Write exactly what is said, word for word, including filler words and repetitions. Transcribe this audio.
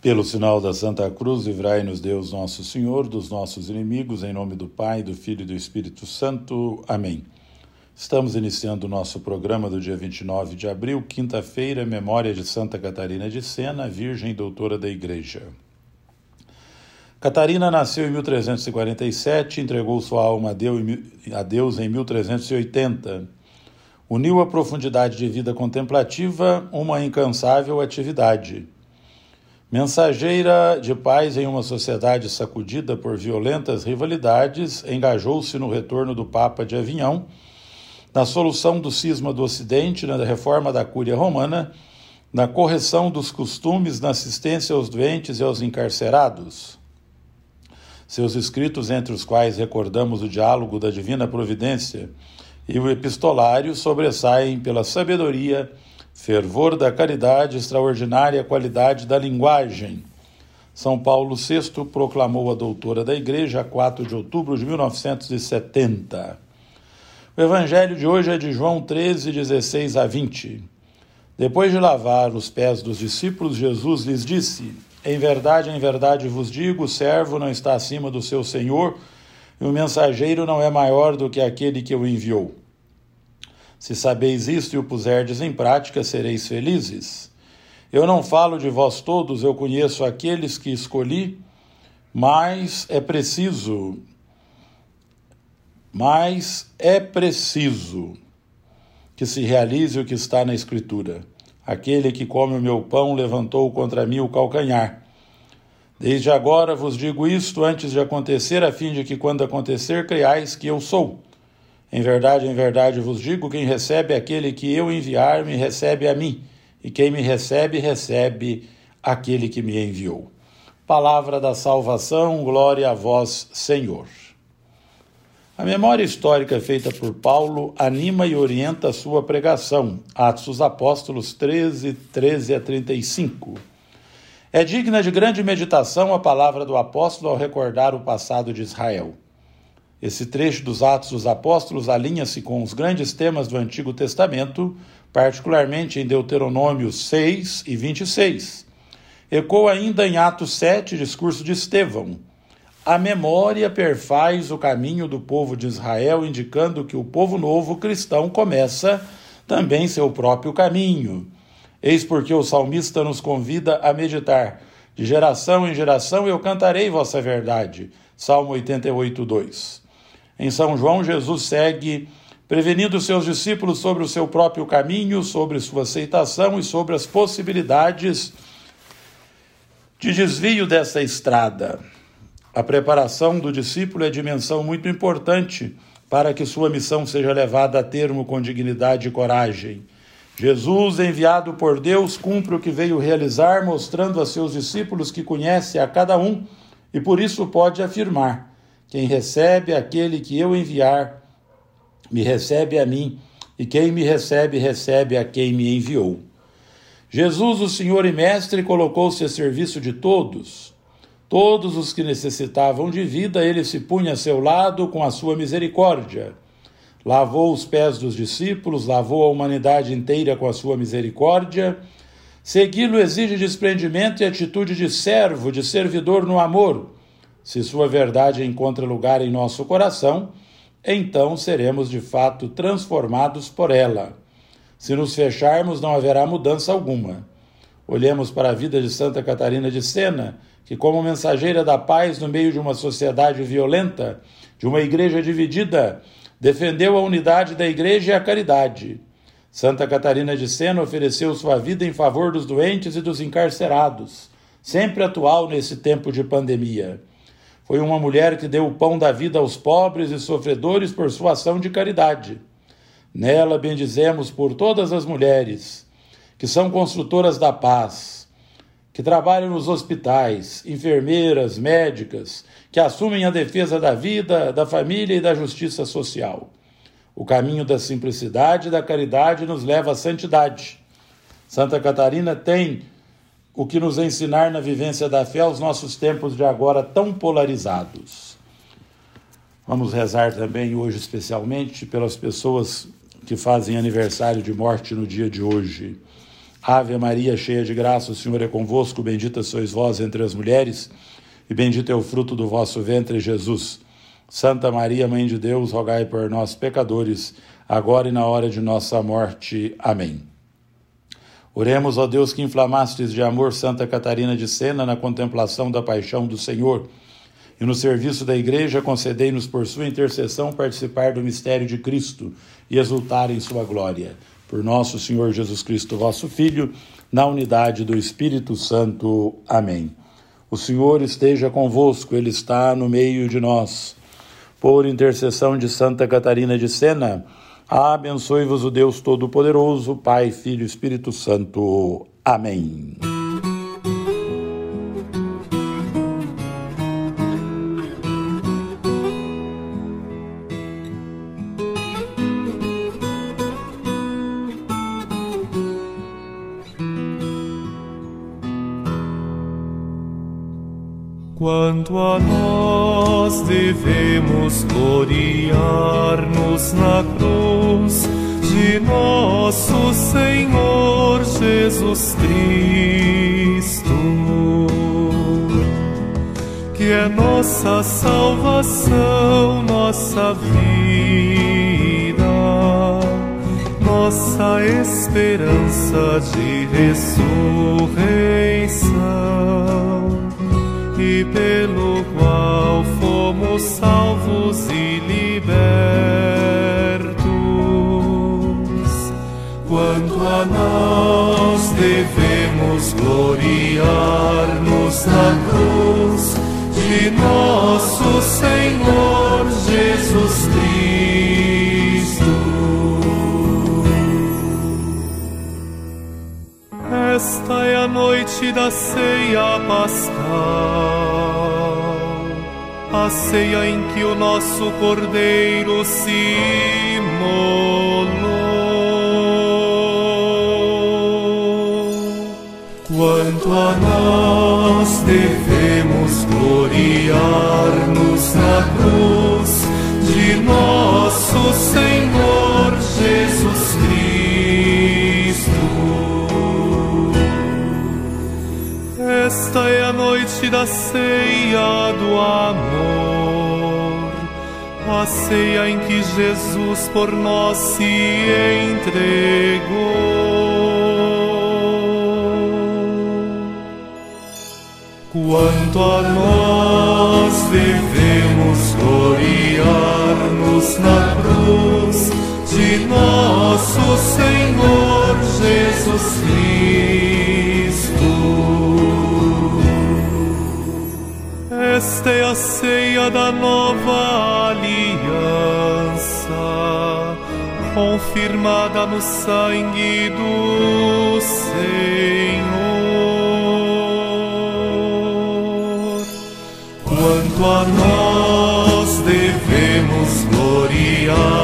Pelo sinal da Santa Cruz, livrai-nos Deus nosso Senhor dos nossos inimigos, em nome do Pai, do Filho e do Espírito Santo. Amém. Estamos iniciando o nosso programa do dia vinte e nove de abril, quinta-feira, memória de Santa Catarina de Sena, Virgem e Doutora da Igreja. Catarina nasceu em mil trezentos e quarenta e sete, entregou sua alma a Deus em mil trezentos e oitenta. Uniu à profundidade de vida contemplativa uma incansável atividade. Mensageira de paz em uma sociedade sacudida por violentas rivalidades, engajou-se no retorno do Papa de Avignon, na solução do cisma do Ocidente, na reforma da Cúria Romana, na correção dos costumes, na assistência aos doentes e aos encarcerados. Seus escritos, entre os quais recordamos o diálogo da Divina Providência e o epistolário, sobressaem pela sabedoria, fervor da caridade, extraordinária qualidade da linguagem. São Paulo sexto proclamou a doutora da Igreja a quatro de outubro de mil novecentos e setenta. O evangelho de hoje é de João treze, dezesseis a vinte. Depois de lavar os pés dos discípulos, Jesus lhes disse: Em verdade, em verdade vos digo, o servo não está acima do seu senhor, e o mensageiro não é maior do que aquele que o enviou. Se sabeis isto e o puserdes em prática, sereis felizes. Eu não falo de vós todos, eu conheço aqueles que escolhi, mas é preciso, mas é preciso que se realize o que está na Escritura. Aquele que come o meu pão levantou contra mim o calcanhar. Desde agora vos digo isto antes de acontecer, a fim de que quando acontecer creiais que eu sou. Em verdade, em verdade vos digo, quem recebe aquele que eu enviar, me recebe a mim, e quem me recebe, recebe aquele que me enviou. Palavra da salvação, glória a vós, Senhor. A memória histórica feita por Paulo anima e orienta a sua pregação, Atos dos Apóstolos treze, treze a trinta e cinco. É digna de grande meditação a palavra do apóstolo ao recordar o passado de Israel. Esse trecho dos Atos dos Apóstolos alinha-se com os grandes temas do Antigo Testamento, particularmente em Deuteronômio seis e vinte e seis. Ecoa ainda em Atos sete, discurso de Estevão. A memória perfaz o caminho do povo de Israel, indicando que o povo novo cristão começa também seu próprio caminho. Eis porque o salmista nos convida a meditar. De geração em geração eu cantarei vossa verdade. Salmo oitenta e oito, dois. Em São João, Jesus segue prevenindo seus discípulos sobre o seu próprio caminho, sobre sua aceitação e sobre as possibilidades de desvio dessa estrada. A preparação do discípulo é dimensão muito importante para que sua missão seja levada a termo com dignidade e coragem. Jesus, enviado por Deus, cumpre o que veio realizar, mostrando a seus discípulos que conhece a cada um e por isso pode afirmar: quem recebe aquele que eu enviar, me recebe a mim, e quem me recebe, recebe a quem me enviou. Jesus, o Senhor e Mestre, colocou-se a serviço de todos. Todos os que necessitavam de vida, ele se punha a seu lado com a sua misericórdia. Lavou os pés dos discípulos, lavou a humanidade inteira com a sua misericórdia. Segui-lo exige desprendimento e atitude de servo, de servidor no amor. Se sua verdade encontra lugar em nosso coração, então seremos de fato transformados por ela. Se nos fecharmos, não haverá mudança alguma. Olhemos para a vida de Santa Catarina de Sena, que como mensageira da paz no meio de uma sociedade violenta, de uma igreja dividida, defendeu a unidade da igreja e a caridade. Santa Catarina de Sena ofereceu sua vida em favor dos doentes e dos encarcerados, sempre atual nesse tempo de pandemia. Foi uma mulher que deu o pão da vida aos pobres e sofredores por sua ação de caridade. Nela bendizemos por todas as mulheres que são construtoras da paz, que trabalham nos hospitais, enfermeiras, médicas, que assumem a defesa da vida, da família e da justiça social. O caminho da simplicidade e da caridade nos leva à santidade. Santa Catarina tem o que nos ensinar na vivência da fé aos nossos tempos de agora tão polarizados. Vamos rezar também hoje especialmente pelas pessoas que fazem aniversário de morte no dia de hoje. Ave Maria, cheia de graça, o Senhor é convosco, bendita sois vós entre as mulheres, e bendito é o fruto do vosso ventre, Jesus. Santa Maria, Mãe de Deus, rogai por nós, pecadores, agora e na hora de nossa morte. Amém. Oremos, ó Deus, que inflamastes de amor Santa Catarina de Sena na contemplação da paixão do Senhor, e no serviço da Igreja concedei-nos por sua intercessão participar do mistério de Cristo e exultar em sua glória. Por nosso Senhor Jesus Cristo, vosso Filho, na unidade do Espírito Santo. Amém. O Senhor esteja convosco, Ele está no meio de nós. Por intercessão de Santa Catarina de Sena, abençoe-vos o Deus Todo-Poderoso, Pai, Filho e Espírito Santo. Amém. Quanto a nós devemos gloriar-nos na cruz de nosso Senhor Jesus Cristo, que é nossa salvação, nossa vida, nossa esperança de ressurreição, e pelo qual fomos salvos e libertos. Quanto a nós devemos gloriar-nos na cruz de nosso Senhor Jesus Cristo. Esta é a noite da ceia pascal, a ceia em que o nosso Cordeiro se imolou. Quanto a nós devemos gloriar-nos na cruz de nosso Senhor Jesus Cristo. Esta é a noite da ceia do amor, a ceia em que Jesus por nós se entregou. Quanto a nós devemos gloriar-nos na cruz de nosso Senhor Jesus Cristo. Esta é a ceia da nova aliança, confirmada no sangue do Senhor. Quanto a nós devemos gloriar